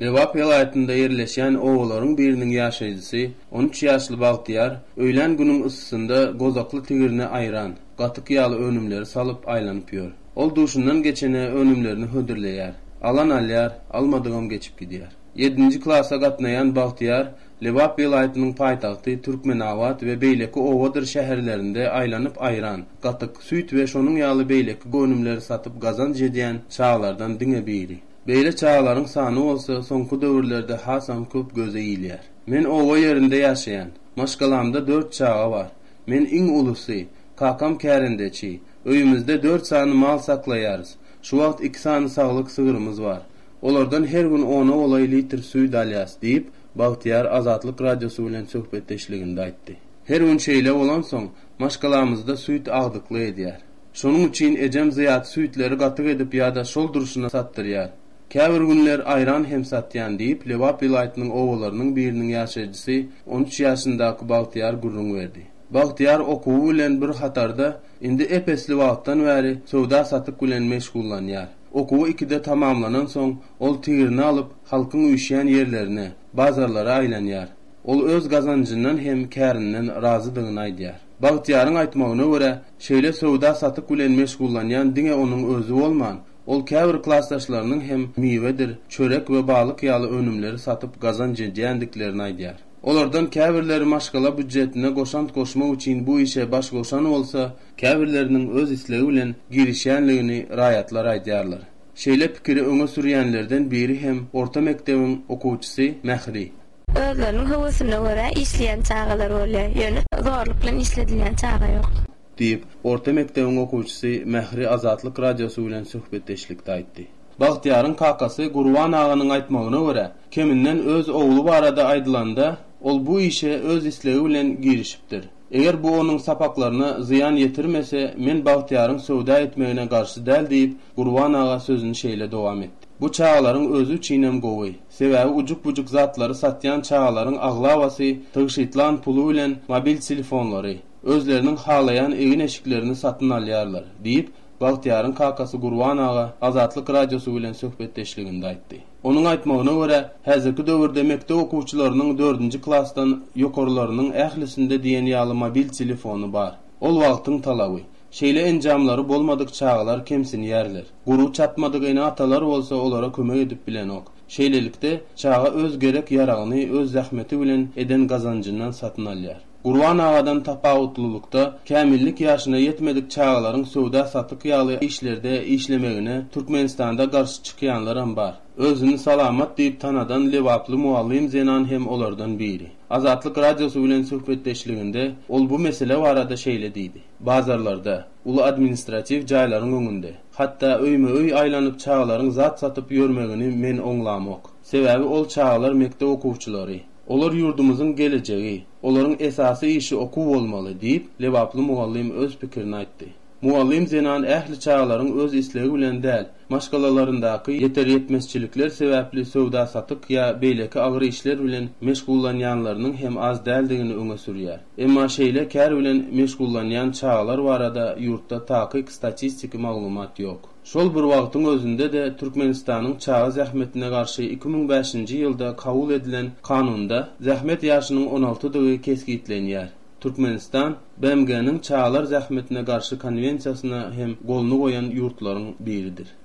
Lewap vilayetinde yerleşen oğulların birinin yaşayıcısı 13 yaşlı Bagtyar öğlen günün ısısında gozaklı tigirine ayran, qatık yağlı önümleri salıp aylanıpıyor. Ol duşundan geçene önümlerini hödürleyer. Alan alyar, almadığım geçip gidiyor. 7. klasa gatnayan Bagtyar, Lewap vilayetinin paytaxtı Türkmenabat ve Beyleki Ovadır şehirlerinde aylanıp ayran, qatık, süt ve şonun yağlı Beyleki önümleri satıp gazanç ediyen çağlardan diňe biri. Beýle çağlaryň sany bolsa soňky döwürlerde hasam köp göze ýylýar. Men owa ýerinde ýaşaýan. Maşgalamda 4 çağa bar. Men iň ulusy, kakam kärendeçi. Öýümizde 4 sany mal saklaýarys. Şu wagt 2 sany saglyk sygyrymyz bar. Olardan her gün 10 olay litr suý dalýas diýip Bagtyar Azatlyk radiosy bilen söhbetdeşliginde aýtdy. Her gün şeýle bolan soň maşgalamyzda süýt agdykly edýär. Şonuň üçin ejem ziyat süýtleri gatyk edip ýa-da şol duruşuna satdyrýar. Käbir günler ayran hem satýan diýip Lewap vilayetynyň owalarynyň biriniň ýaşaýjysy 13 ýaşyndaky Bagtyar gurrun berdi. Bagtyar okuwy bilen bir hatarda indi epesli wagtdan bäri sowda satyk bilen meşgullanýar. Okuwy 2-de tamamlanan soň ol tigirini alyp halkyň üýşýän ýerlerine, bazarlara aýlanýar. Ol öz gazanjyndan hem kärinden razydygyny aýdýar. Bagtyar'ın aýtmagyna görä, şeýle sowda satyk bilen meşgullanýan diňe onuň özü bolman, ol käbir klassdaşlarynyň hem miwedir, çörek we balyk ýaly önümleri satyp gazanç edýändiklerini aýdýar. Olardan käbirleri maşgala büdjetine goşant goşmak üçin bu işe baş goşan bolsa, käbirleriniň öz islegi bilen girişýänligini raýatlar aýdýarlar. Şeýle pikiri öňe sürýänlerden biri hem orta mekdebiň okuwçysy Mehri. Özlerinin hıvısına göre işleyen çağalar oluyor. Yani zorlukla işledilen çağa yok. Deyip, orta mektebiň okuwçysy Mehri Azatlyk radiosy bilen söhbetdeşlikde aýtdy. Bagtyar'ın kakasy Gurwan aganyň aýtmagyna görä, keminden öz ogly barada aýdylanda, ol bu işe öz islegi bilen girişipdir. Eger bu onuň sapaklaryna ziýan ýetirmese, men Bagtyar'ın sowda etmegine garşy däl diýip, Gurwan aga sözüni şeýle dowam etdi. Bu çağalaryň özü üçin hem gowy. Sebäbi ujuk-bujuk zatlary satýan çağalaryň aglawasy, tygyşytlan pulu bilen mobil telefonlary, özleriniň halayan egin eşiklerini satyn alýarlar, diýip Bagtyar'ın kakasy Gurwan aga Azatlyk radiosy bilen söhbetdeşliginde aýtdy. Onuň aýtmagyna görä, häzirki döwürde mektep okuwçylarynyň 4-nji klassdan ýokarlarynyň ählisinde diýen ýaly mobil telefony bar. Ol wagtyň talaby. Şeýle enjamlary bolmadyk çağalar kemsini ýerler. Guru çatmadyk ene atalar bolsa olara kömek edip bilen ok. Şeýlelikde çağa öz gerek ýaragyny öz zähmeti bilen eden gazanjyndan satyn alýar. Gurwan agadan tapawutlulukda kämillik ýaşyna ýetmedik çağalaryň sowda satyk ýaly işlerde işlemegine Türkmenistanda garşy çykýanlar hem bar. Özüni salamat diýip tanadan Lewaply muallim Zenan hem olardan biri. Azatlyk radiosy bilen söhbetdeşliginde ol bu mesele barada şeýle diýdi. Bazarlarda, ulu administrativ jaýlaryň öňünde, hatda öýme-öý aýlanyp çağalaryň zat satyp ýörmegini men oňlamok. Sebäbi ol çağalar mektep okuwçylary. Olar ýurdumyzyň geleceği, olaryň esasy işi okuw bolmaly diýip Lewaply muallim öz pikirini aýtdy. Muallim Zenan ähli çağalaryň öz islegi bilen däl, maşgalalaryndaky ýeter ýetmezçilikler sebäpli sowda satyk ýa beýleki agyr işler bilen meşgullanýanlarynyň hem az däldigini öňe sürýär. Emma şeýle kär bilen meşgullanýan çağalar barada ýurtda takyk statistik maglumat ýok. Şol bir wagtyň özünde de Türkmenistanyň çağa zähmetine garşy 2005-nji ýylda kabul edilen kanunda zähmet ýaşynyň 16-dygy keskitlenýär. Türkmenistan BMG'nin çağalar zähmetine garşy konvensiýasyna hem golunu goýan ýurtlaryň biridir.